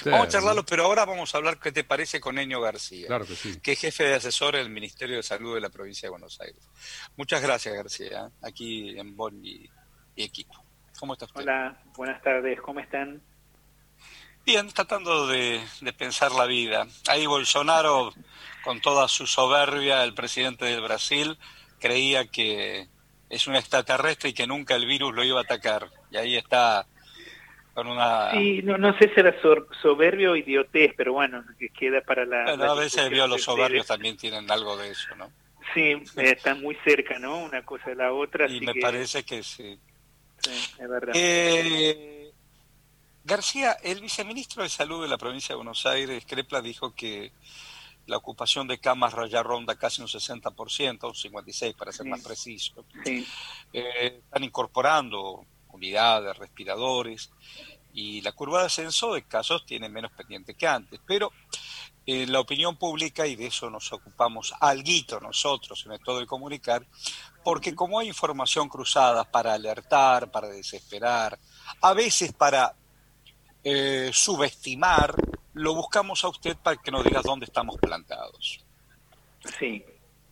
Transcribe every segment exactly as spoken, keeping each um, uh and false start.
usted, Vamos a charlarlo, ¿no? pero ahora vamos a hablar, ¿qué te parece, con Enio García, Claro que sí. que es jefe de asesor del Ministerio de Salud de la provincia de Buenos Aires? Muchas gracias, García, aquí en Bonn y, y equipo. ¿Cómo está usted? Hola, buenas tardes, ¿cómo están? Bien, tratando de, de pensar la vida. Ahí Bolsonaro, con toda su soberbia, el presidente del Brasil, creía que es un extraterrestre y que nunca el virus lo iba a atacar. Y ahí está con una... Sí, no, no sé si era sor- soberbio o idiotez, pero bueno, que queda para la, Bueno, la a veces vio discusión de los soberbios ustedes. también tienen algo de eso, ¿no? Sí, eh, están muy cerca, ¿no? Una cosa de la otra, Y así me que parece que sí. sí, es verdad. Eh, García, el viceministro de Salud de la provincia de Buenos Aires, Crepla, dijo que la ocupación de camas ya ronda casi un sesenta por ciento, un cincuenta y seis por ciento para ser más Sí, preciso. sí, Eh, están incorporando unidades, respiradores, y la curva de ascenso de casos tiene menos pendiente que antes. Pero eh, la opinión pública, y de eso nos ocupamos alguito nosotros en esto de comunicar, porque ujú, como hay información cruzada para alertar, para desesperar, a veces para eh, subestimar, lo buscamos a usted para que nos diga dónde estamos plantados. sí.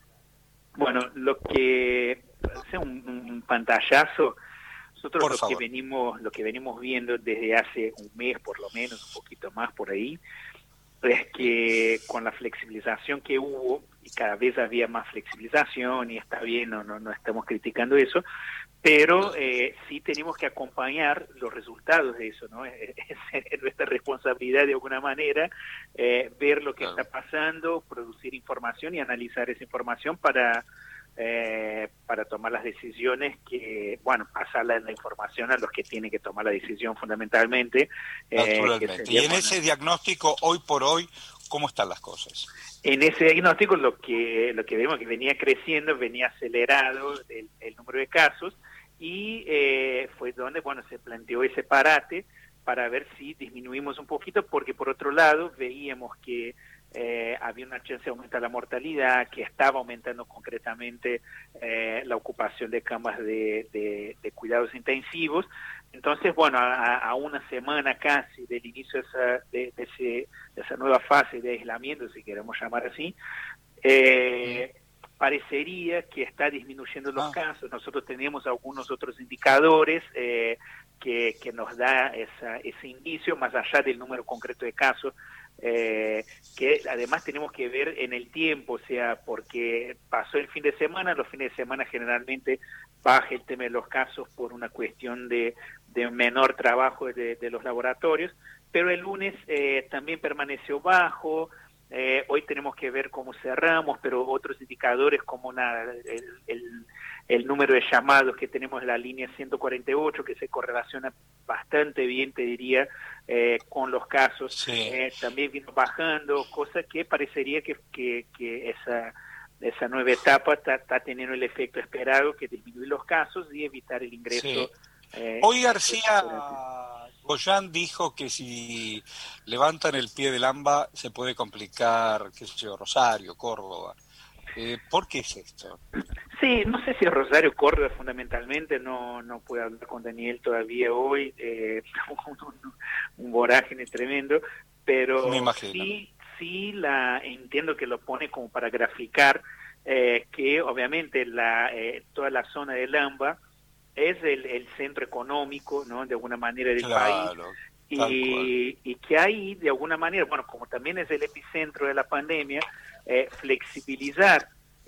Bueno, lo que hace un, un pantallazo, nosotros Por lo que favor. venimos, lo que venimos viendo desde hace un mes por lo menos, un poquito más por ahí, es que con la flexibilización que hubo, y cada vez había más flexibilización, y está bien, no, no, no estamos criticando eso, pero eh, sí tenemos que acompañar los resultados de eso, ¿no? Es, es nuestra responsabilidad de alguna manera, eh, ver lo que Claro. está pasando, producir información y analizar esa información para... Eh, para tomar las decisiones que, bueno, pasarla en la información a los que tienen que tomar la decisión fundamentalmente, eh, que Naturalmente. Y sería, en bueno, ese diagnóstico, hoy por hoy, ¿cómo están las cosas? en ese diagnóstico lo que lo que vemos que venía creciendo, venía acelerado el, el número de casos y eh, fue donde, bueno, se planteó ese parate para ver si disminuimos un poquito, porque por otro lado veíamos que eh, había una chance de aumentar la mortalidad, que estaba aumentando concretamente eh, la ocupación de camas de, de, de cuidados intensivos. Entonces, bueno, a, a una semana casi del inicio de esa, de, de, ese, de esa nueva fase de aislamiento, si queremos llamar así, eh, parecería que está disminuyendo los Ah, casos. Nosotros tenemos algunos otros indicadores eh, que, que nos da esa, ese indicio, más allá del número concreto de casos, eh, que además tenemos que ver en el tiempo, o sea, porque pasó el fin de semana, los fines de semana generalmente baja el tema de los casos por una cuestión de, de menor trabajo de, de los laboratorios, pero el lunes eh, también permaneció bajo. Eh, hoy tenemos que ver cómo cerramos, pero otros indicadores como una, el, el, el número de llamados que tenemos en la línea ciento cuarenta y ocho, que se correlaciona bastante bien, te diría, eh, con los casos, sí. eh, también vino bajando, cosa que parecería que, que, que esa, esa nueva etapa está, está teniendo el efecto esperado, que disminuir los casos y evitar el ingreso. Sí. Eh, Hoy ingreso de García parate. Goyán dijo que si levantan el pie del AMBA se puede complicar, qué sé yo, Rosario, Córdoba. Eh, ¿Por qué es esto? Sí, no sé si es Rosario Córdoba fundamentalmente, no no puedo hablar con Daniel todavía hoy, eh, un, un, un vorágine tremendo, Me pero imagino. sí, sí la entiendo que lo pone como para graficar eh, que obviamente la eh, toda la zona del AMBA es el, el centro económico, ¿no?, de alguna manera del país, Claro, tal cual. y, y que ahí de alguna manera, bueno, como también es el epicentro de la pandemia, eh, flexibilizar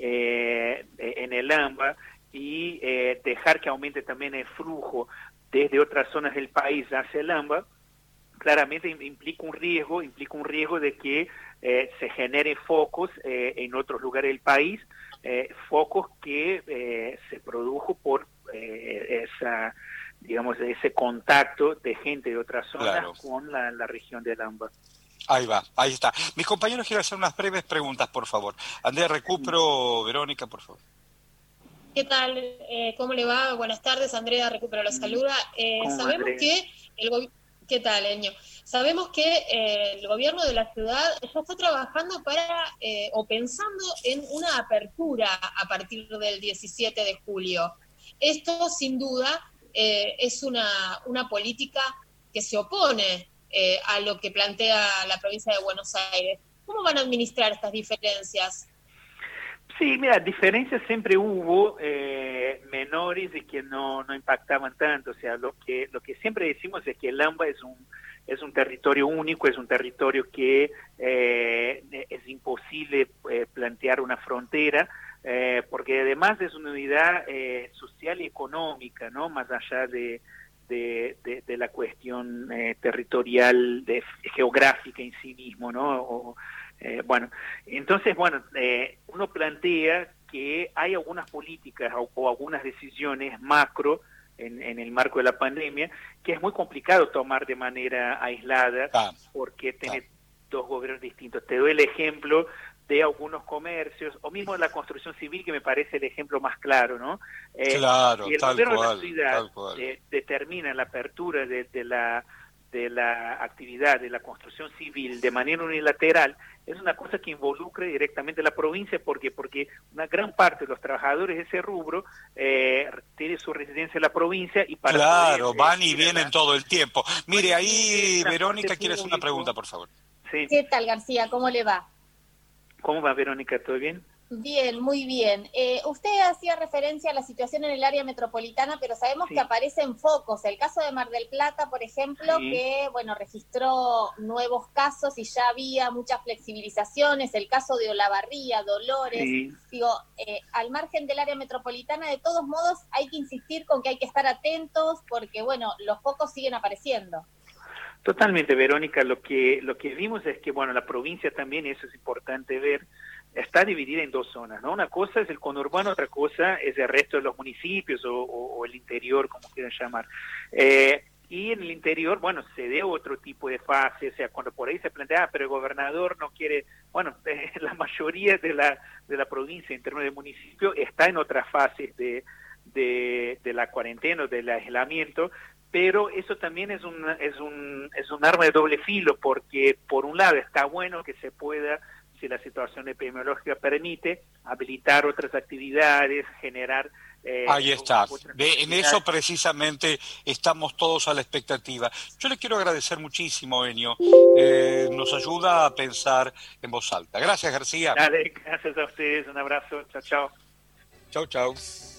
eh, en el AMBA y eh, dejar que aumente también el flujo desde otras zonas del país hacia el AMBA, claramente implica un riesgo, implica un riesgo de que eh, se generen focos eh, en otros lugares del país, eh, focos que eh, se produjo por eh, esa, digamos, ese contacto de gente de otras zonas Claro. con la, la región del AMBA. Ahí va, ahí está. Mis compañeros quiero hacer unas breves preguntas, por favor. Andrea Recupero, Verónica, por favor. ¿Qué tal? Eh, ¿Cómo le va? Buenas tardes, Andrea Recupero la saluda. Eh, ¿Cómo, sabemos Andrea? que el go- ¿Qué tal, Eño? Sabemos que eh, el gobierno de la ciudad ya está trabajando para eh, o pensando en una apertura a partir del diecisiete de julio. Esto, sin duda, eh, es una, una política que se opone eh, a lo que plantea la provincia de Buenos Aires. ¿Cómo van a administrar estas diferencias? Sí, mira, diferencias siempre hubo, eh, menores y que no, no impactaban tanto. O sea, lo que lo que siempre decimos es que el AMBA es un es un territorio único, es un territorio que eh, es imposible eh, plantear una frontera, eh, porque además es una unidad eh, social y económica, ¿no? Más allá de de, de, de la cuestión eh, territorial, de, geográfica en sí mismo, ¿no? O, eh, bueno, entonces, bueno, eh, uno plantea que hay algunas políticas o, o algunas decisiones macro en, en el marco de la pandemia que es muy complicado tomar de manera aislada ah, porque tiene ah. dos gobiernos distintos. Te doy el ejemplo de algunos comercios, o mismo la construcción civil, que me parece el ejemplo más claro, ¿no? Eh, claro, y el tal gobierno cual, de la ciudad tal cual. Eh, determina la apertura de, de la de la actividad de la construcción civil de manera unilateral, es una cosa que involucra directamente a la provincia, porque porque una gran parte de los trabajadores de ese rubro eh, tiene su residencia en la provincia y para claro, poder, van eh, y vienen la... todo el tiempo. Mire, bueno, ahí Verónica quiere hacer una pregunta, por favor. Sí. ¿Qué tal, García? ¿Cómo le va? ¿Cómo va, Verónica? ¿Todo bien? Bien, muy bien. Eh, usted hacía referencia a la situación en el área metropolitana, pero sabemos sí. que aparecen focos. El caso de Mar del Plata, por ejemplo, sí. que bueno registró nuevos casos y ya había muchas flexibilizaciones. El caso de Olavarría, Dolores. Sí. Digo, eh, al margen del área metropolitana, de todos modos, hay que insistir con que hay que estar atentos porque, bueno, los focos siguen apareciendo. Totalmente, Verónica. Lo que lo que vimos es que, bueno, la provincia también, eso es importante ver, está dividida en dos zonas, ¿no? Una cosa es el conurbano, otra cosa es el resto de los municipios o, o, o el interior, como quieran llamar. Eh, y en el interior, bueno, se ve otro tipo de fase, o sea, cuando por ahí se plantea, ah, pero el gobernador no quiere, bueno, eh, la mayoría de la de la provincia en términos de municipio está en otras fases de, de, de la cuarentena, del aislamiento, pero eso también es un, es un, es un arma de doble filo, porque por un lado está bueno que se pueda, si la situación epidemiológica permite, habilitar otras actividades, generar... Eh, Ahí está. De, en eso precisamente estamos todos a la expectativa. Yo le quiero agradecer muchísimo, Enio. Eh, nos ayuda a pensar en voz alta. Gracias, García. Dale, gracias a ustedes. Un abrazo. Chao, chao. Chao, chao.